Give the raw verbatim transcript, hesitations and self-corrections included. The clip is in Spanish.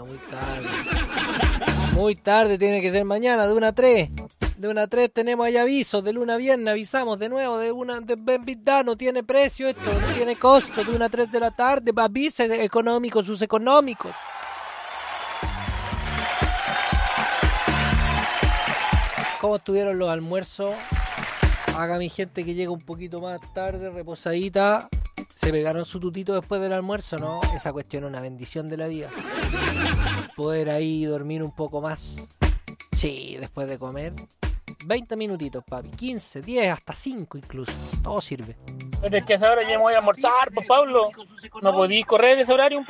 amigo, muy tarde. Muy tarde, tiene que ser mañana, de una a tres. De una a tres tenemos ahí avisos, de luna a viernes avisamos de nuevo, de una de verdad, no tiene precio esto, no tiene costo, de una a tres de la tarde, avise económicos, sus económicos. ¿Cómo estuvieron los almuerzos? Haga mi gente que llega un poquito más tarde, reposadita. ¿Se pegaron su tutito después del almuerzo? No, esa cuestión es una bendición de la vida. Poder ahí dormir un poco más. Sí, después de comer. veinte minutitos, papi. quince, diez, hasta cinco incluso. Todo sirve. Pero es que a esa hora ya me voy a almorzar, pues Pablo. ¿No podís correr ese horario un